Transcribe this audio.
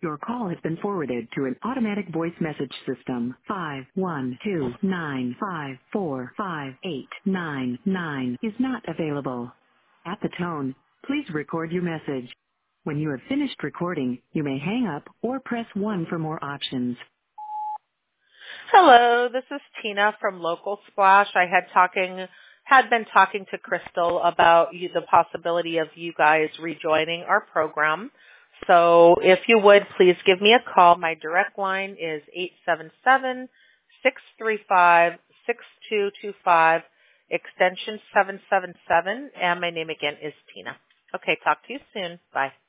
Your call has been forwarded to an automatic voice message system. 51295455899 is not available. At the tone, please record your message. When you have finished recording, you may hang up or press 1 for more options. Hello, this is Tina from Local Splash. I had been talking to Crystal about the possibility of you guys rejoining our program. So if you would, please give me a call. My direct line is 877-635-6225, extension 777, and my name again is Tina. Okay, talk to you soon. Bye.